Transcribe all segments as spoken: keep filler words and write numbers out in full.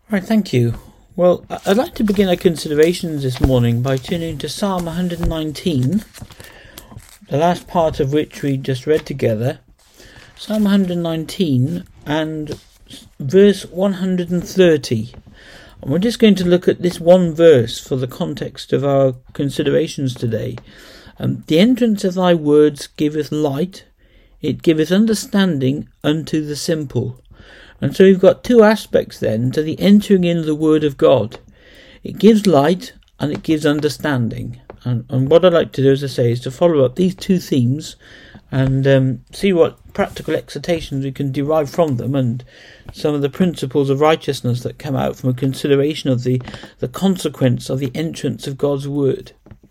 Right, thank you. Well, I'd like to begin our considerations this morning by turning to Psalm one hundred nineteen, the last part of which we just read together. Psalm one hundred nineteen and verse one hundred thirty. And we're just going to look at this one verse for the context of our considerations today. Um, the entrance of thy words giveth light, it giveth understanding unto the simple. And so we've got two aspects then to the entering in of the Word of God. It gives light and it gives understanding. And, and what I'd like to do, as I say, is to follow up these two themes and um, see what practical exhortations we can derive from them and some of the principles of righteousness that come out from a consideration of the, the consequence of the entrance of God's Word.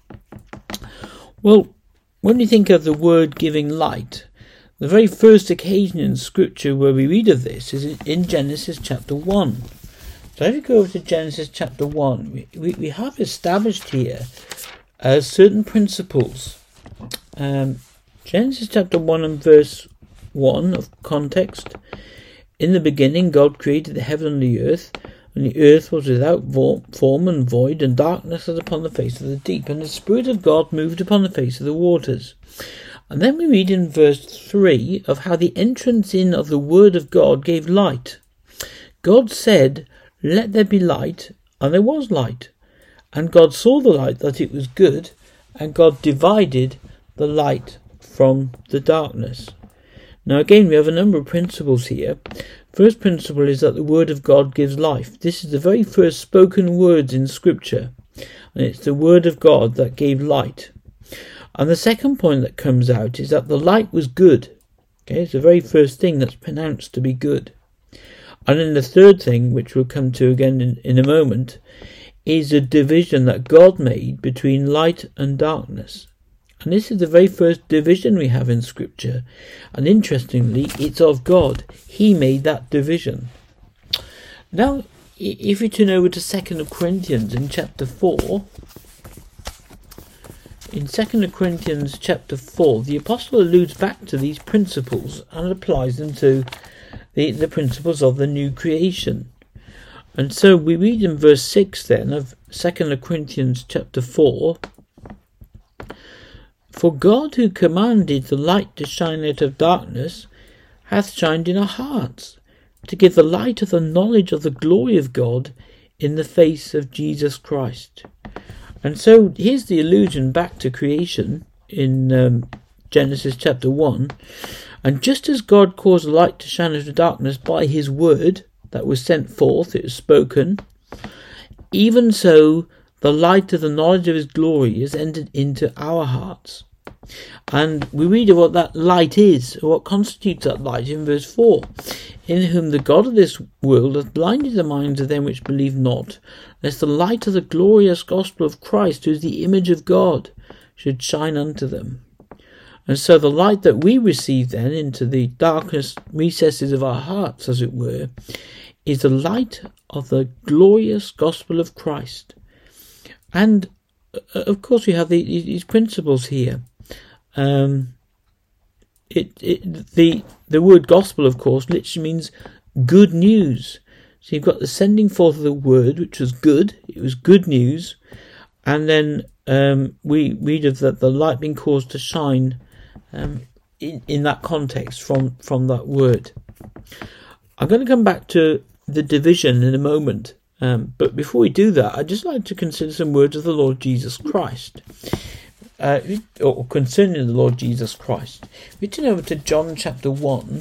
Well, when we think of the Word giving light, the very first occasion in Scripture where we read of this is in Genesis chapter one. So if you go over to Genesis chapter one, we, we, we have established here uh, certain principles. Um, Genesis chapter one and verse one of context. In the beginning God created the heaven and the earth, and the earth was without form and void, and darkness was upon the face of the deep, and the Spirit of God moved upon the face of the waters. And then we read in verse three of how the entrance in of the Word of God gave light. God said, "Let there be light," and there was light. And God saw the light that it was good, and God divided the light from the darkness. Now again, we have a number of principles here. First principle is that the Word of God gives life. This is the very first spoken words in Scripture, and it's the Word of God that gave light. And the second point that comes out is that the light was good. Okay, it's the very first thing that's pronounced to be good. And then the third thing, which we'll come to again in, in a moment, is a division that God made between light and darkness. And this is the very first division we have in Scripture. And interestingly, it's of God. He made that division. Now, if we turn over to Second Corinthians in chapter four, in Second Corinthians chapter four, the apostle alludes back to these principles and applies them to the, the principles of the new creation. And so we read in verse six then of Second Corinthians chapter four, "For God, who commanded the light to shine out of darkness, hath shined in our hearts, to give the light of the knowledge of the glory of God in the face of Jesus Christ." And so here's the allusion back to creation in um, Genesis chapter one. "And just as God caused the light to shine out of darkness by his word that was sent forth," it was spoken, "even so the light of the knowledge of his glory is entered into our hearts." And we read of what that light is, or what constitutes that light, in verse four. "In whom the God of this world hath blinded the minds of them which believe not, lest the light of the glorious gospel of Christ, who is the image of God, should shine unto them." And so the light that we receive then into the darkest recesses of our hearts, as it were, is the light of the glorious gospel of Christ. And uh, of course we have the, these principles here. Um, it, it the the word gospel, of course, literally means good news. So you've got the sending forth of the word, which was good. It was good news. And then um, we read of the, the light being caused to shine um, in, in that context from, from that word. I'm going to come back to the division in a moment. Um, but before we do that, I'd just like to consider some words of the Lord Jesus Christ. Uh, or concerning the Lord Jesus Christ. We turn over to John chapter one.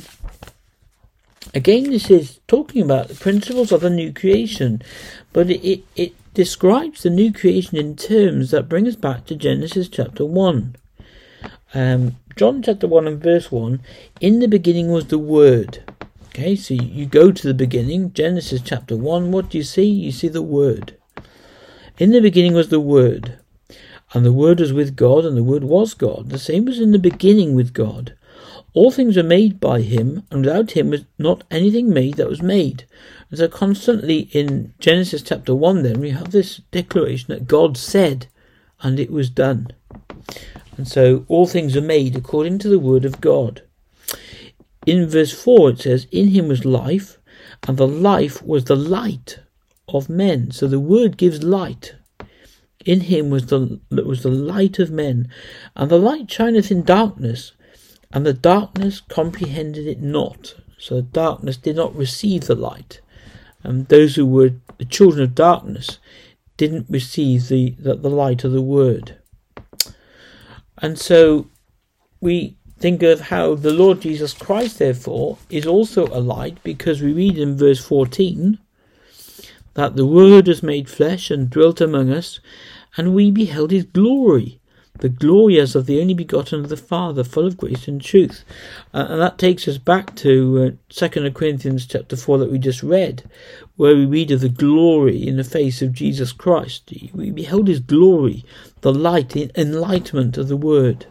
Again, this is talking about the principles of the new creation, but it, it, it describes the new creation in terms that bring us back to Genesis chapter one. Um, John chapter one and verse one, "In the beginning was the Word." Okay, so you go to the beginning, Genesis chapter one, what do you see? You see the Word. "In the beginning was the Word. And the Word was with God, and the Word was God. The same was in the beginning with God. All things were made by him, and without him was not anything made that was made." And so constantly in Genesis chapter one then, we have this declaration that God said, and it was done. And so all things are made according to the word of God. In verse four it says, "In him was life, and the life was the light of men. So the word gives light. In him was the was the light of men, and the light shineth in darkness, and the darkness comprehended it not. So darkness did not receive the light, and those who were the children of darkness didn't receive the, the, the light of the word. And so we think of how the Lord Jesus Christ, therefore, is also a light, because we read in verse fourteen that the Word was made flesh and dwelt among us, and we beheld his glory, the glory as of the only begotten of the Father, full of grace and truth. Uh, and that takes us back to uh, Second Corinthians chapter four that we just read, where we read of the glory in the face of Jesus Christ. We beheld his glory, the light, the enlightenment of the Word.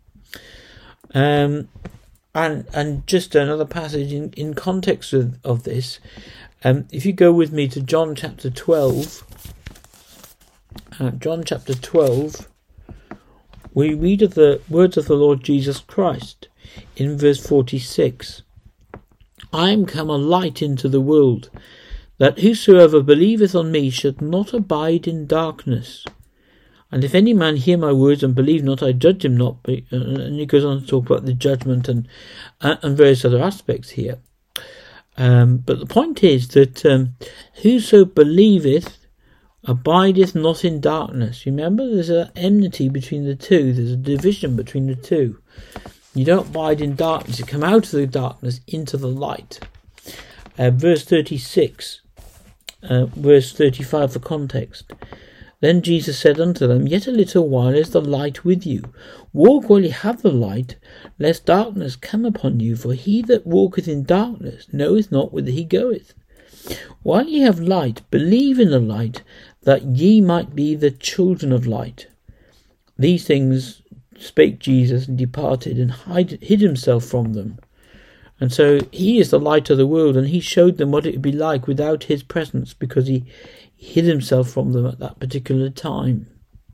Um, and and just another passage in, in context of, of this. Um, if you go with me to John chapter twelve, uh, John chapter twelve, we read of the words of the Lord Jesus Christ in verse forty-six. I am come a light into the world, that whosoever believeth on me should not abide in darkness. And if any man hear my words and believe not, I judge him not. And he goes on to talk about the judgment and and various other aspects here. Um, but the point is that um, whoso believeth abideth not in darkness. You remember, there's an enmity between the two. There's a division between the two. You don't abide in darkness. You come out of the darkness into the light. Uh, verse thirty-six, uh, verse thirty-five, the context. Then Jesus said unto them, Yet a little while is the light with you. Walk while ye have the light, lest darkness come upon you. For he that walketh in darkness knoweth not whither he goeth. While ye have light, believe in the light, that ye might be the children of light. These things spake Jesus, and departed, and hid, hid himself from them. And so he is the light of the world, and he showed them what it would be like without his presence, because he hid himself from them at that particular time.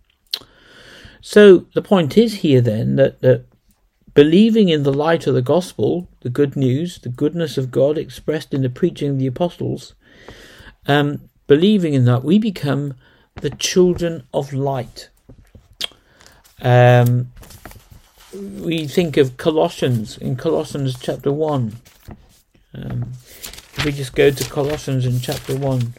So the point is here then that, that believing in the light of the gospel, the good news, the goodness of God expressed in the preaching of the apostles, um, believing in that, we become the children of light. Um, we think of Colossians, in Colossians chapter one. Um, if we just go to Colossians in chapter one.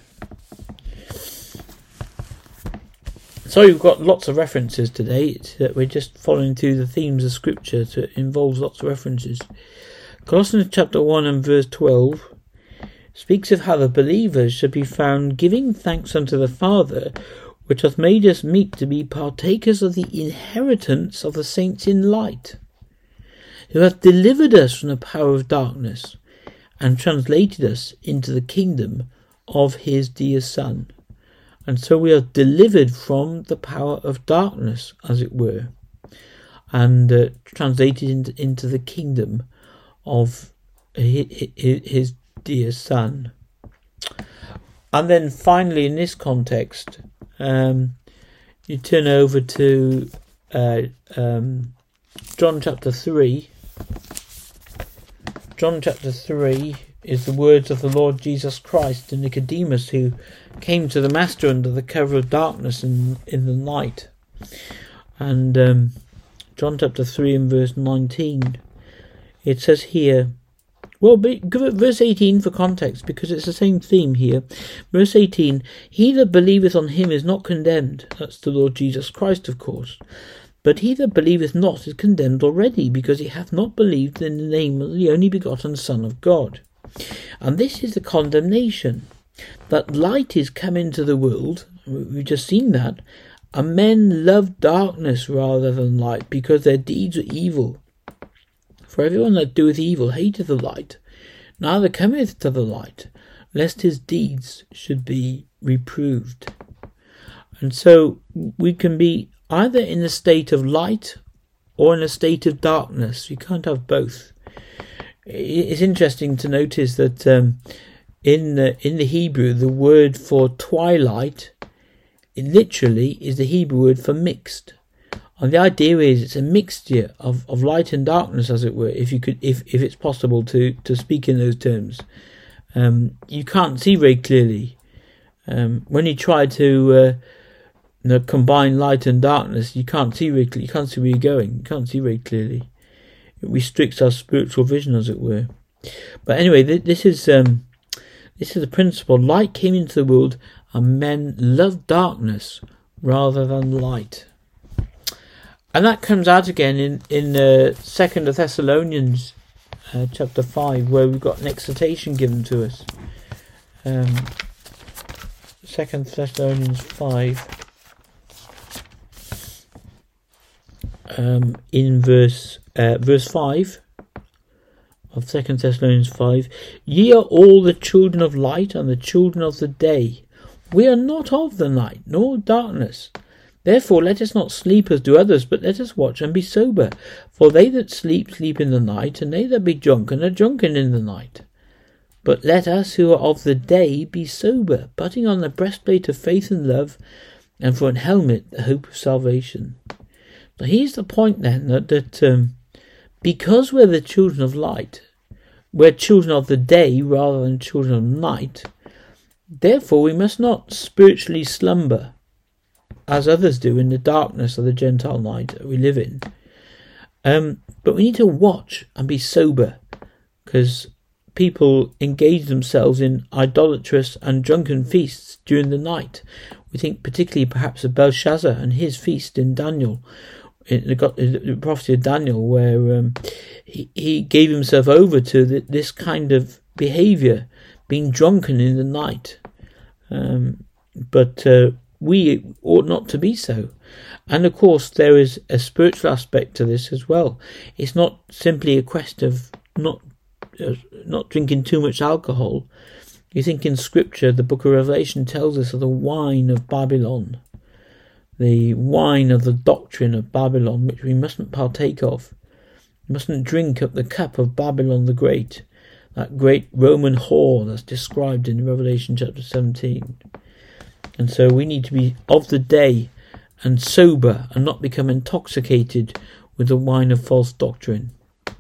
So we've got lots of references today. It's, uh, we're just following through the themes of Scripture, so it involves lots of references. Colossians chapter one and verse twelve speaks of how the believers should be found giving thanks unto the Father, which hath made us meet to be partakers of the inheritance of the saints in light, who hath delivered us from the power of darkness, and translated us into the kingdom of his dear Son. And so we are delivered from the power of darkness, as it were, and uh, translated into, into the kingdom of his, his dear Son. And then finally, in this context, um, you turn over to uh, um, John chapter three. John chapter three is the words of the Lord Jesus Christ to Nicodemus, who came to the Master under the cover of darkness in, in the night. And um, John chapter three and verse nineteen, it says here, well, give it verse eighteen for context, because it's the same theme here. Verse eighteen, he that believeth on him is not condemned. That's the Lord Jesus Christ, of course. But he that believeth not is condemned already, because he hath not believed in the name of the only begotten Son of God. And this is the condemnation, that light is come into the world. We've just seen that. And men love darkness rather than light, because their deeds are evil. For everyone that doeth evil hateth the light, neither cometh to the light, lest his deeds should be reproved. And so we can be either in a state of light or in a state of darkness. You can't have both. It's interesting to notice that um, in the, in the Hebrew, the word for twilight, it literally is the Hebrew word for mixed. And the idea is it's a mixture of, of light and darkness, as it were, if you could, if, if it's possible to, to speak in those terms. Um, you can't see very clearly Um, when you try to uh, you know, combine light and darkness, you can't see very clearly. You can't see where you're going. You can't see very clearly. It restricts our spiritual vision, as it were. But anyway, th- this is um, this is the principle. Light came into the world, and men loved darkness rather than light. And that comes out again in in uh, Second Thessalonians uh, chapter five, where we've got an exhortation given to us. Um, Second Thessalonians five, um, in verse uh, verse five of Second Thessalonians five. Ye are all the children of light and the children of the day. We are not of the night, nor darkness. Therefore let us not sleep as do others, but let us watch and be sober. For they that sleep, sleep in the night, and they that be drunken are drunken in the night. But let us who are of the day be sober, putting on the breastplate of faith and love, and for an helmet the hope of salvation. Now here's the point then, that, that um, because we're the children of light, we're children of the day rather than children of night, therefore we must not spiritually slumber as others do in the darkness of the Gentile night that we live in. Um, but we need to watch and be sober, because people engage themselves in idolatrous and drunken feasts during the night. We think particularly perhaps of Belshazzar and his feast in Daniel, in the, the prophecy of Daniel, where um, he, he gave himself over to the, this kind of behaviour, being drunken in the night. Um, but uh, we ought not to be so. And of course there is a spiritual aspect to this as well. It's not simply a question of not uh, not drinking too much alcohol. You think in Scripture, the book of Revelation tells us of the wine of Babylon, the wine of the doctrine of Babylon, which we mustn't partake of. We mustn't drink up the cup of Babylon the Great, that great Roman whore that's described in Revelation chapter seventeen. And so we need to be of the day and sober, and not become intoxicated with the wine of false doctrine.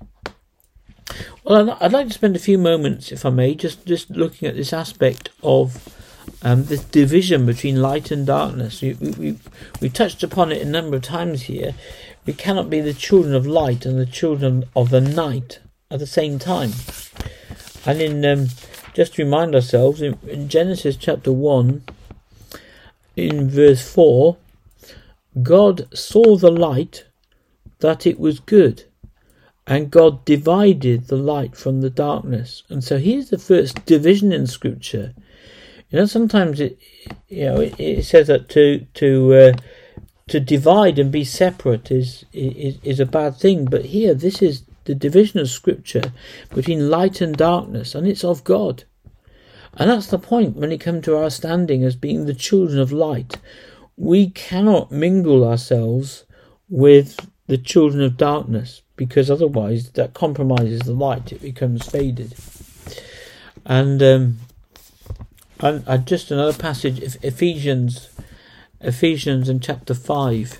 Well, I'd like to spend a few moments, if I may, just, just looking at this aspect of um, this division between light and darkness. We, we, we, we touched upon it a number of times here. We cannot be the children of light and the children of the night at the same time. And in um, just to remind ourselves, in, in Genesis chapter one, in verse four, God saw the light that it was good, and God divided the light from the darkness. And so here's the first division in Scripture. You know, sometimes it, you know, it, it says that to to uh, to divide and be separate is, is is a bad thing. But here, this is the division of Scripture between light and darkness, and it's of God. And that's the point when it comes to our standing as being the children of light. We cannot mingle ourselves with the children of darkness, because otherwise that compromises the light. It becomes faded. And um, and, and just another passage, Ephesians, Ephesians in chapter five.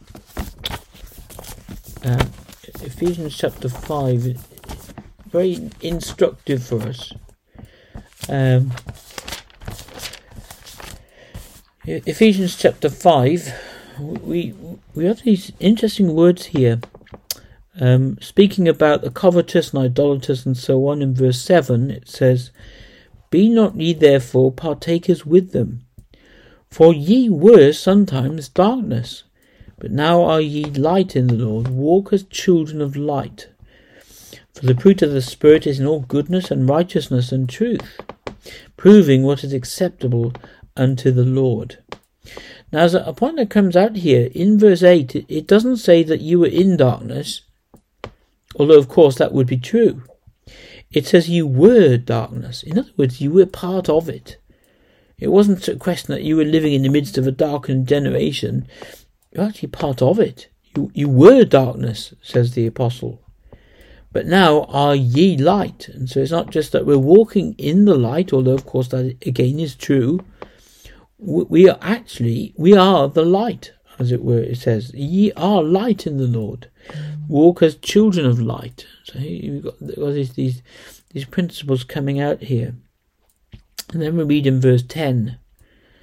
Uh, Ephesians chapter five, very instructive for us. Um, Ephesians chapter five, we we have these interesting words here, um, speaking about the covetous and idolaters and so on. In verse seven it says, Be not ye therefore partakers with them, for ye were sometimes darkness, but now are ye light in the Lord. Walk as children of light. For the fruit of the Spirit is in all goodness and righteousness and truth, proving what is acceptable unto the Lord. Now, as a point that comes out here, in verse eight, it, it doesn't say that you were in darkness, although of course that would be true. It says you were darkness. In other words, you were part of it. It wasn't a question that you were living in the midst of a darkened generation. You're actually part of it. You, you were darkness, says the apostle. But now are ye light. And so it's not just that we're walking in the light, although of course that again is true. We are actually, we are the light, as it were. It says, ye are light in the Lord. Walk as children of light. So you've got, got these, these, these principles coming out here. And then we read in verse ten.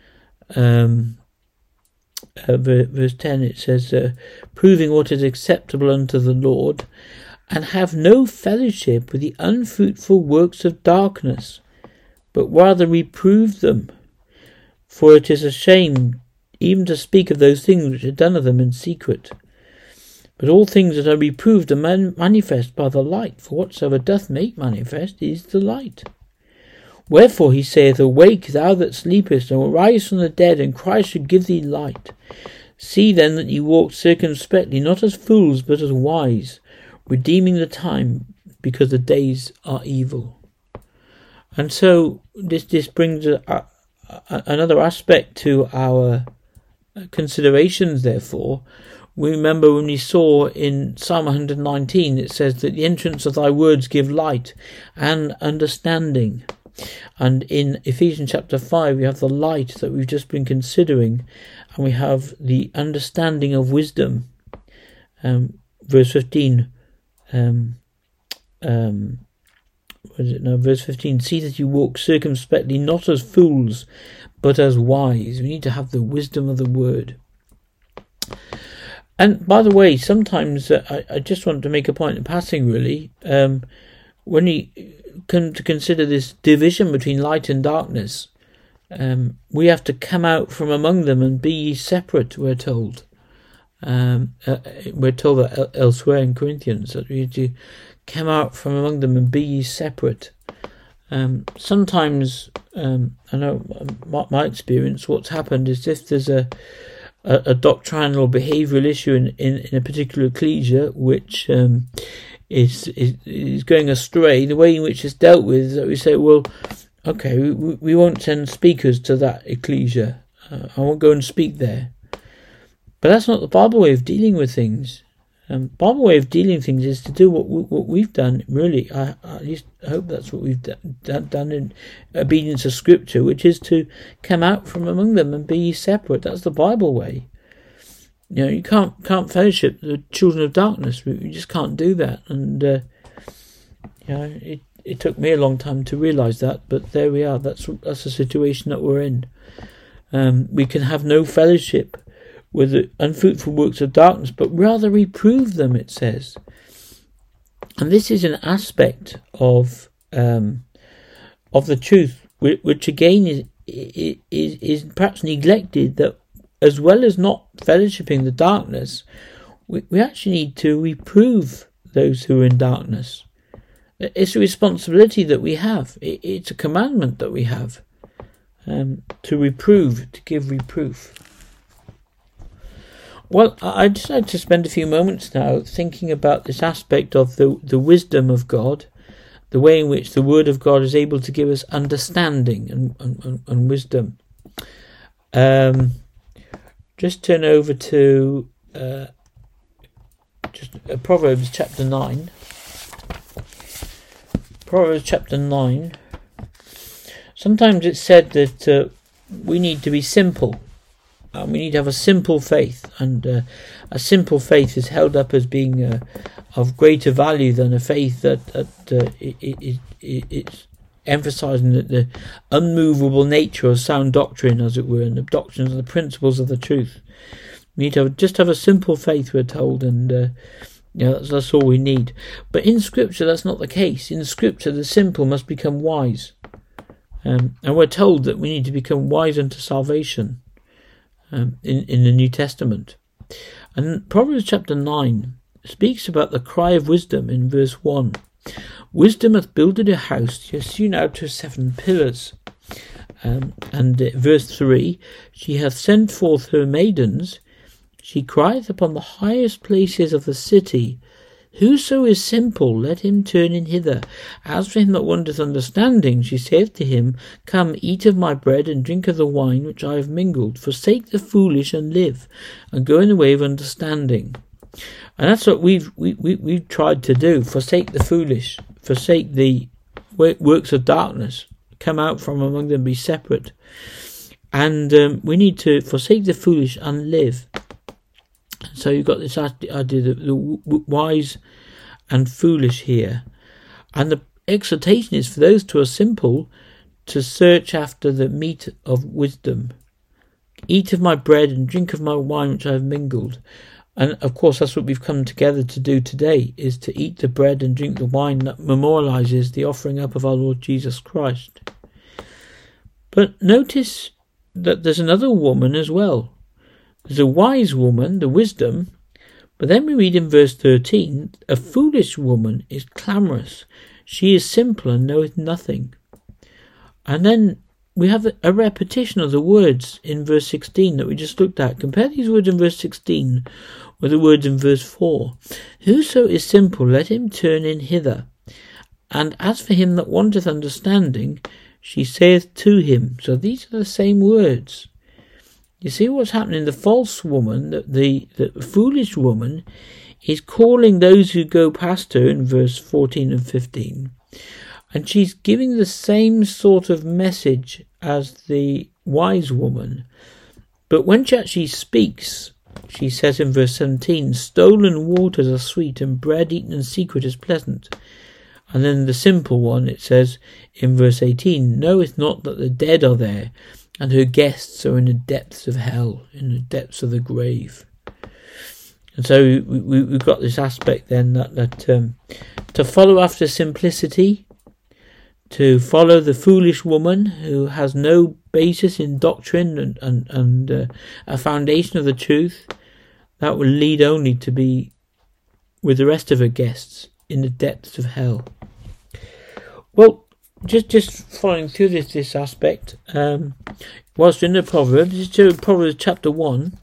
um, uh, verse ten, it says, uh, proving what is acceptable unto the Lord, and have no fellowship with the unfruitful works of darkness, but rather reprove them. For it is a shame even to speak of those things which are done of them in secret. But all things that are reproved are man- manifest by the light, for whatsoever doth make manifest is the light. Wherefore he saith, Awake, thou that sleepest, and arise from the dead, and Christ shall give thee light. See then that ye walk circumspectly, not as fools, but as wise, redeeming the time, because the days are evil. And so this this brings a, a, a, another aspect to our considerations, therefore. We remember when we saw in Psalm one hundred nineteen, it says that the entrance of thy words give light and understanding. And in Ephesians chapter five, we have the light that we've just been considering, and we have the understanding of wisdom. Um, verse fifteen, um, um, what is it now? Verse fifteen, see that you walk circumspectly, not as fools, but as wise. We need to have the wisdom of the word. And by the way, sometimes uh, I, I just want to make a point in passing, really. Um, when you come to consider this division between light and darkness, um, we have to come out from among them and be ye separate, we're told. Um, uh, we're told that elsewhere in Corinthians, that we have to come out from among them and be ye separate. Um, sometimes, um, I know my, my experience, what's happened is if there's a A, a doctrinal or behavioural issue in, in, in a particular ecclesia which um, is, is is going astray, the way in which it's dealt with is that we say, well, okay, we, we won't send speakers to that ecclesia. Uh, I won't go and speak there. But that's not the Bible way of dealing with things. Um, Bible way of dealing with things is to do what we, what we've done. Really, I, I at least hope that's what we've done, done in obedience to Scripture, which is to come out from among them and be separate. That's the Bible way. You know, you can't can't fellowship the children of darkness. We, we just can't do that. And uh, you know, it it took me a long time to realise that, but there we are. That's that's the situation that we're in. Um, we can have no fellowship with the unfruitful works of darkness, but rather reprove them, it says. And this is an aspect of um, of the truth, which, which again is, is is perhaps neglected, that as well as not fellowshipping the darkness, we, we actually need to reprove those who are in darkness. It's a responsibility that we have. It, it's a commandment that we have um, to reprove, to give reproof. Well, I'd just like to spend a few moments now thinking about this aspect of the, the wisdom of God, the way in which the Word of God is able to give us understanding and, and, and wisdom. Um, just turn over to uh, just uh, Proverbs chapter nine. Proverbs chapter nine. Sometimes it's said that uh, we need to be simple. And we need to have a simple faith, and uh, a simple faith is held up as being uh, of greater value than a faith that, that uh, it, it, it, it's emphasising that the unmovable nature of sound doctrine, as it were, and the doctrines and the principles of the truth. We need to have, just have a simple faith, we're told, and uh, you know, that's, that's all we need. But in Scripture, that's not the case. In Scripture, the simple must become wise, um, and we're told that we need to become wise unto salvation. Um, in, in the New Testament. And Proverbs chapter nine speaks about the cry of wisdom in verse one. Wisdom hath builded a house, she hath hewn out her seven pillars. Um, and uh, verse three, she hath sent forth her maidens, she crieth upon the highest places of the city. Whoso is simple, let him turn in hither. As for him that wanteth understanding, she saith to him, Come, eat of my bread, and drink of the wine which I have mingled. Forsake the foolish and live, and go in the way of understanding. And that's what we've we, we, we've tried to do. Forsake the foolish. Forsake the works of darkness. Come out from among them, be separate. And um, we need to forsake the foolish and live. So you've got this idea that the wise and foolish here. And the exhortation is for those who are simple to search after the meat of wisdom. eat of my bread and drink of my wine which I have mingled. And of course that's what we've come together to do today, is to eat the bread and drink the wine that memorializes the offering up of our Lord Jesus Christ. But notice that there's another woman as well. There's a wise woman, the wisdom, but then we read in verse thirteen, a foolish woman is clamorous. She is simple and knoweth nothing. And then we have a repetition of the words in verse sixteen that we just looked at. Compare these words in verse sixteen with the words in verse four. Whoso is simple, let him turn in hither. And as for him that wanteth understanding, she saith to him. So these are the same words. You see what's happening? The false woman, the, the, the foolish woman, is calling those who go past her in verse fourteen and fifteen. And she's giving the same sort of message as the wise woman. But when she actually speaks, she says in verse seventeen, stolen waters are sweet, and bread eaten in secret is pleasant. And then the simple one, it says in verse eighteen, knoweth not that the dead are there, and her guests are in the depths of hell, in the depths of the grave. And so we, we, we've got this aspect then that, that um, to follow after simplicity, to follow the foolish woman who has no basis in doctrine and, and, and uh, a foundation of the truth, that will lead only to be, with the rest of her guests, in the depths of hell. Well, just just following through this, this aspect, um, whilst in the Proverbs, this is Proverbs chapter one.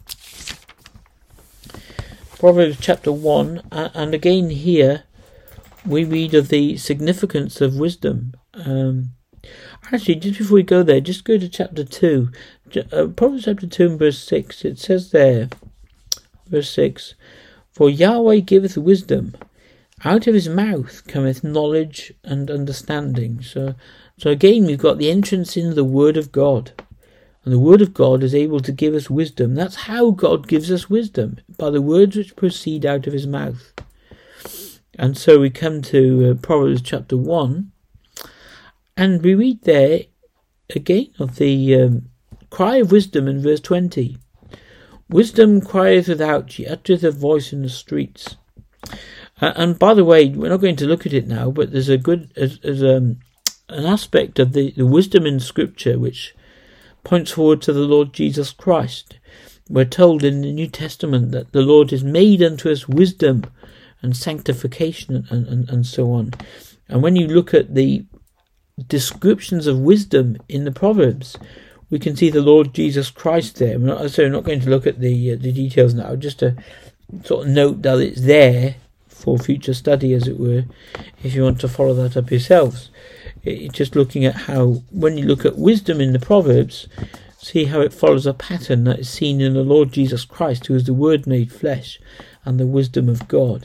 Proverbs chapter one, and again here we read of the significance of wisdom. Um, actually, just before we go there, just go to chapter two. Uh, Proverbs chapter two and verse six. It says there, verse six, for Yahweh giveth wisdom, out of his mouth cometh knowledge and understanding. So, so again, we've got the entrance into the Word of God. And the Word of God is able to give us wisdom. That's how God gives us wisdom, by the words which proceed out of his mouth. And so we come to uh, Proverbs chapter one, and we read there again of the um, cry of wisdom in verse twenty. Wisdom crieth without, she uttereth a voice in the streets. Uh, and by the way, we're not going to look at it now, but there's a good, as, as um, an aspect of the, the wisdom in Scripture which points forward to the Lord Jesus Christ. We're told in the New Testament that the Lord has made unto us wisdom and sanctification and, and, and so on. And when you look at the descriptions of wisdom in the Proverbs, we can see the Lord Jesus Christ there. We're not, so we're not going to look at the uh, the details now, just to sort of note that it's there for future study, as it were, if you want to follow that up yourselves. It's just looking at how, when you look at wisdom in the Proverbs, see how it follows a pattern that is seen in the Lord Jesus Christ, who is the Word made flesh and the wisdom of God.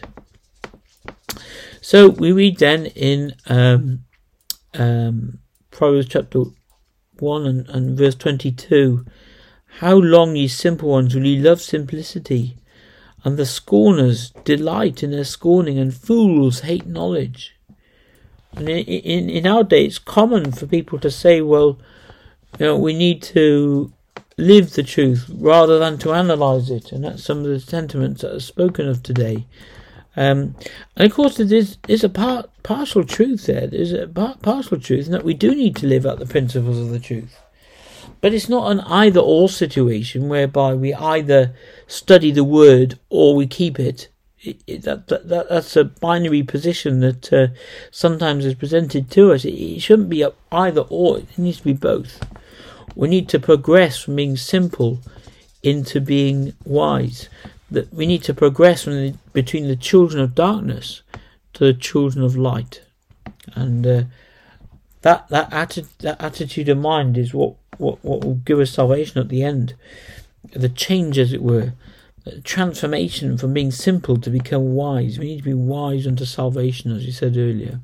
So we read then in um, um, Proverbs chapter one and, and verse twenty-two, how long, ye simple ones, will ye love simplicity? And the scorners delight in their scorning, and fools hate knowledge. And in, in, in our day, it's common for people to say, well, you know, we need to live the truth rather than to analyse it. And that's some of the sentiments that are spoken of today. Um, and of course, there is, is a part, partial truth there. There's a part, partial truth in that we do need to live out the principles of the truth. But it's not an either-or situation whereby we either study the word or we keep it. It, it that, that, that that's a binary position that uh, sometimes is presented to us. It, it shouldn't be either or. It needs to be both. We need to progress from being simple into being wise. That we need to progress from the, between the children of darkness to the children of light, and uh, that that, atti- that attitude of mind is what, what what will give us salvation at the end. The change, as it were, the transformation from being simple to become wise. We need to be wise unto salvation, as you said earlier.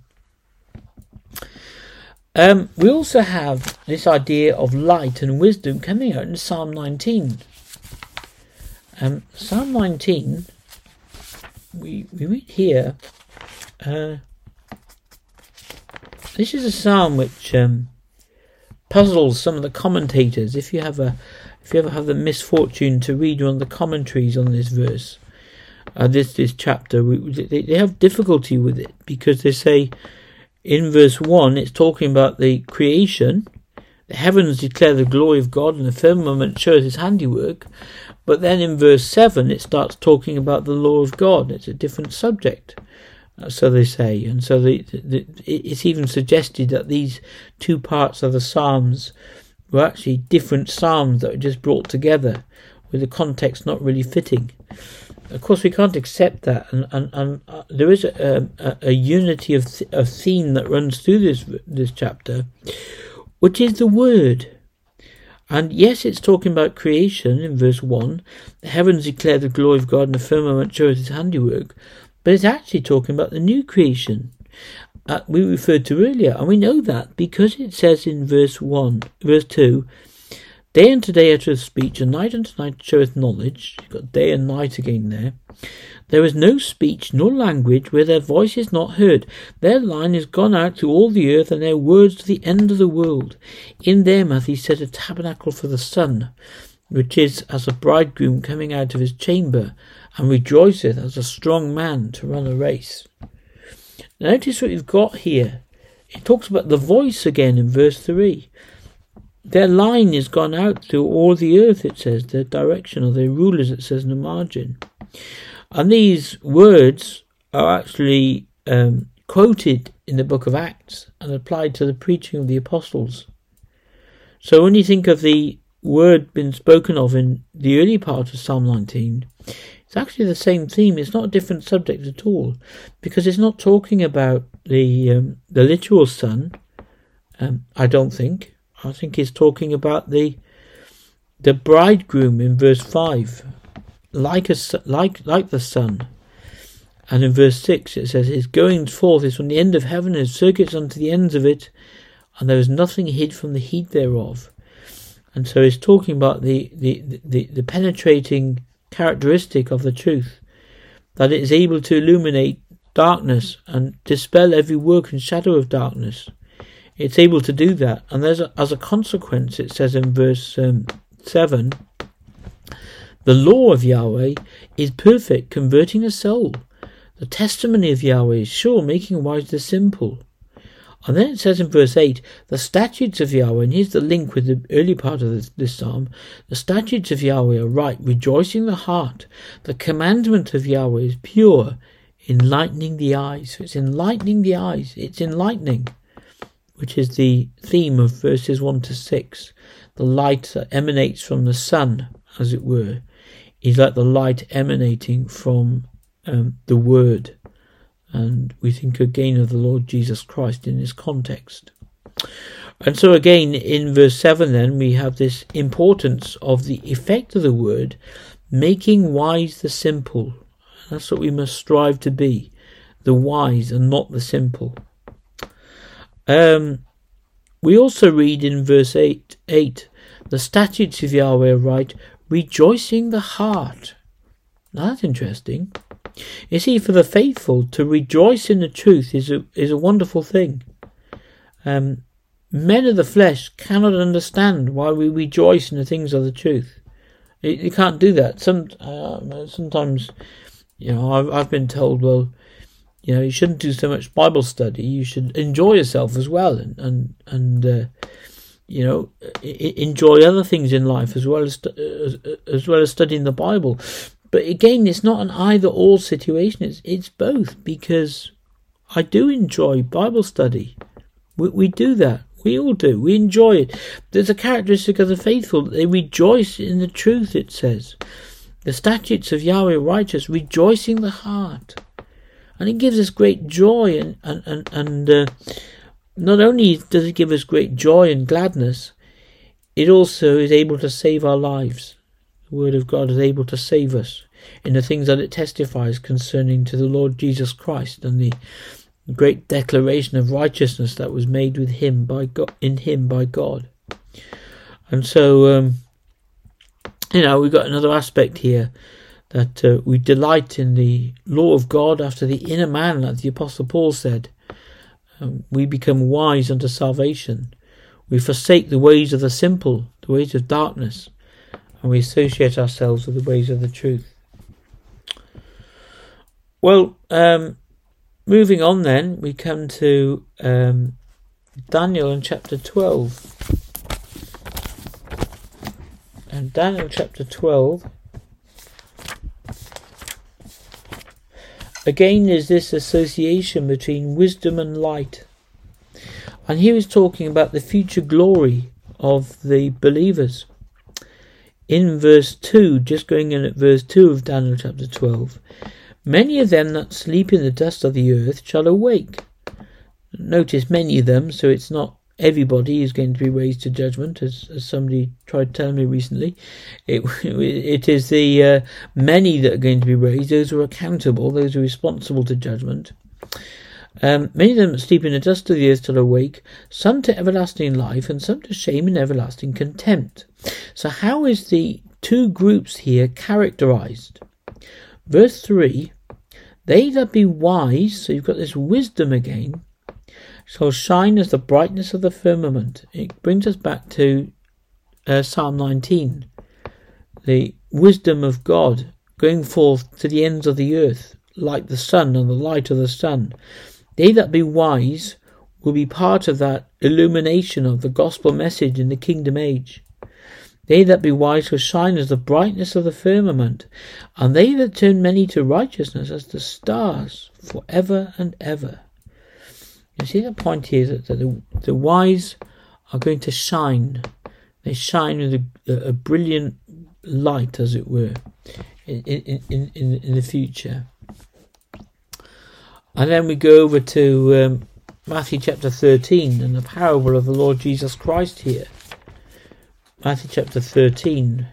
Um, we also have this idea of light and wisdom coming out in Psalm nineteen. Um, Psalm nineteen, we, we read here, uh, this is a psalm which um, puzzles some of the commentators. If you have a, if you ever have the misfortune to read one of the commentaries on this verse, uh, this this chapter, we, they, they have difficulty with it, because they say in verse one it's talking about the creation. The heavens declare the glory of God, and the firmament shows his handiwork. But then in verse seven it starts talking about the law of God. It's a different subject, uh, so they say. And so the, the, it's even suggested that these two parts of the Psalms were actually different Psalms that were just brought together, with the context not really fitting. Of course, we can't accept that, and, and, and uh, there is a, a, a unity of, th- of theme that runs through this this chapter, which is the Word. And yes, it's talking about creation in verse one. The heavens declare the glory of God, and the firmament shows his handiwork. But it's actually talking about the new creation uh, we referred to earlier. And we know that because it says in verse one, verse two, day unto day uttereth speech, and night unto night showeth knowledge. You've got day and night again there. There is no speech nor language where their voice is not heard. Their line is gone out to all the earth, and their words to the end of the world. In them hath he set a tabernacle for the sun, which is as a bridegroom coming out of his chamber, and rejoiceth as a strong man to run a race. Now notice what you've got here. It talks about the voice again in verse three. Their line is gone out to all the earth, it says, their direction, or their rulers, it says in the margin. And these words are actually um, quoted in the book of Acts and applied to the preaching of the apostles. So when you think of the word being spoken of in the early part of Psalm nineteen, it's actually the same theme. It's not a different subject at all, because it's not talking about the um, the literal sun. Um, I don't think. I think it's talking about the the bridegroom in verse five. Like a like like the sun, and in verse six it says, "His goings forth is from the end of heaven, and his circuits unto the ends of it, and there is nothing hid from the heat thereof." And so it's talking about the the, the, the penetrating characteristic of the truth, that it is able to illuminate darkness and dispel every work and shadow of darkness. It's able to do that, and there's a, as a consequence, it says in verse um, seven. The law of Yahweh is perfect, converting the soul. The testimony of Yahweh is sure, making wise the simple. And then it says in verse eight, the statutes of Yahweh, and here's the link with the early part of this, this psalm, the statutes of Yahweh are right, rejoicing the heart. The commandment of Yahweh is pure, enlightening the eyes. So it's enlightening the eyes. It's enlightening, which is the theme of verses one to six. The light that emanates from the sun, as it were, is like the light emanating from um, the Word. And we think again of the Lord Jesus Christ in this context. And so again in verse seven then we have this importance of the effect of the Word, making wise the simple. That's what we must strive to be, the wise and not the simple. Um, we also read in verse eight, eight, the statutes of Yahweh are right, rejoicing the heart. Now that's interesting. You see, for the faithful, to rejoice in the truth is a is a wonderful thing. Um, men of the flesh cannot understand why we rejoice in the things of the truth. You, you can't do that. Some uh, sometimes, you know, I've I've been told, well, you know, you shouldn't do so much Bible study. You should enjoy yourself as well, and and and. Uh, You know, enjoy other things in life as well as as, as well as studying the Bible. But again, it's not an either-or situation. It's it's both, because I do enjoy Bible study. We we do that. We all do. We enjoy it. There's a characteristic of the faithful. They rejoice in the truth, it says. The statutes of Yahweh are righteous, rejoicing the heart. And it gives us great joy and, and, and, and uh, not only does it give us great joy and gladness, it also is able to save our lives. The Word of God is able to save us in the things that it testifies concerning to the Lord Jesus Christ and the great declaration of righteousness that was made with him by God, in him by God. And so, um, you know, we've got another aspect here, that uh, we delight in the law of God after the inner man, like the Apostle Paul said. Um, we become wise unto salvation. We forsake the ways of the simple, the ways of darkness, and we associate ourselves with the ways of the truth. Well, um, moving on then, we come to um, Daniel in chapter twelve. And Daniel chapter twelve, again is this association between wisdom and light. And he was talking about the future glory of the believers. In verse two, just going in at verse two of Daniel chapter twelve, many of them that sleep in the dust of the earth shall awake. Notice many of them, so it's not everybody is going to be raised to judgment, as, as somebody tried telling me recently. It, it is the uh, many that are going to be raised, those who are accountable, those who are responsible to judgment. Um, many of them sleep in the dust of the earth till awake, some to everlasting life, and some to shame and everlasting contempt. So how is the two groups here characterized? Verse three, they that be wise, so you've got this wisdom again, shall shine as the brightness of the firmament. It brings us back to uh, Psalm nineteen. The wisdom of God going forth to the ends of the earth, like the sun and the light of the sun. They that be wise will be part of that illumination of the gospel message in the kingdom age. They that be wise shall shine as the brightness of the firmament, and they that turn many to righteousness as the stars for ever and ever. You see, the point here is that the, the wise are going to shine. They shine with a, a brilliant light, as it were, in, in, in, in, in the future. And then we go over to um, Matthew chapter thirteen and the parable of the Lord Jesus Christ here. Matthew chapter thirteen.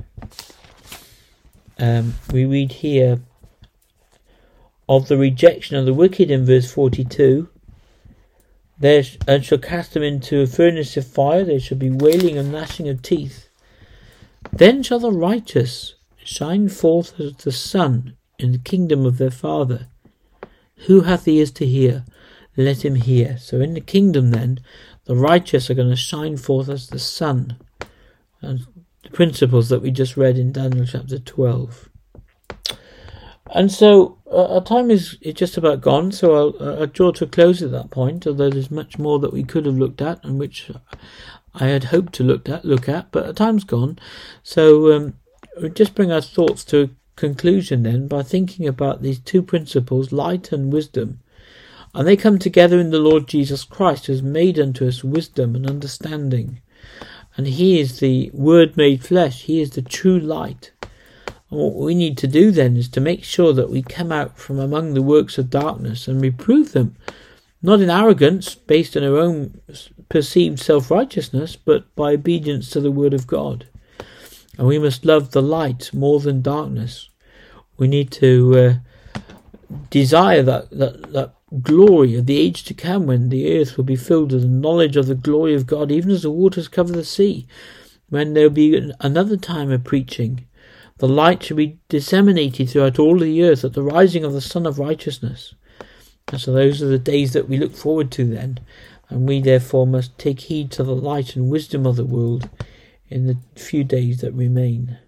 Um, we read here of the rejection of the wicked in verse forty-two. There sh- and shall cast them into a furnace of fire. There shall be wailing and gnashing of teeth. Then shall the righteous shine forth as the sun in the kingdom of their Father. Who hath ears to hear, let him hear. So in the kingdom then, the righteous are going to shine forth as the sun. And the principles that we just read in Daniel chapter twelve. And so uh, our time is, is just about gone, so I'll, uh, I'll draw to a close at that point, although there's much more that we could have looked at and which I had hoped to look at, look at but our time's gone. So um, we'll just bring our thoughts to a conclusion then by thinking about these two principles, light and wisdom. And they come together in the Lord Jesus Christ, who has made unto us wisdom and understanding. And he is the Word made flesh. He is the true light. And what we need to do then is to make sure that we come out from among the works of darkness and reprove them, not in arrogance based on our own perceived self-righteousness, but by obedience to the Word of God. And we must love the light more than darkness. We need to uh, desire that, that, that glory of the age to come, when the earth will be filled with the knowledge of the glory of God, even as the waters cover the sea, when there will be another time of preaching. The light shall be disseminated throughout all the earth at the rising of the Son of Righteousness. And so those are the days that we look forward to then, and we therefore must take heed to the light and wisdom of the world in the few days that remain.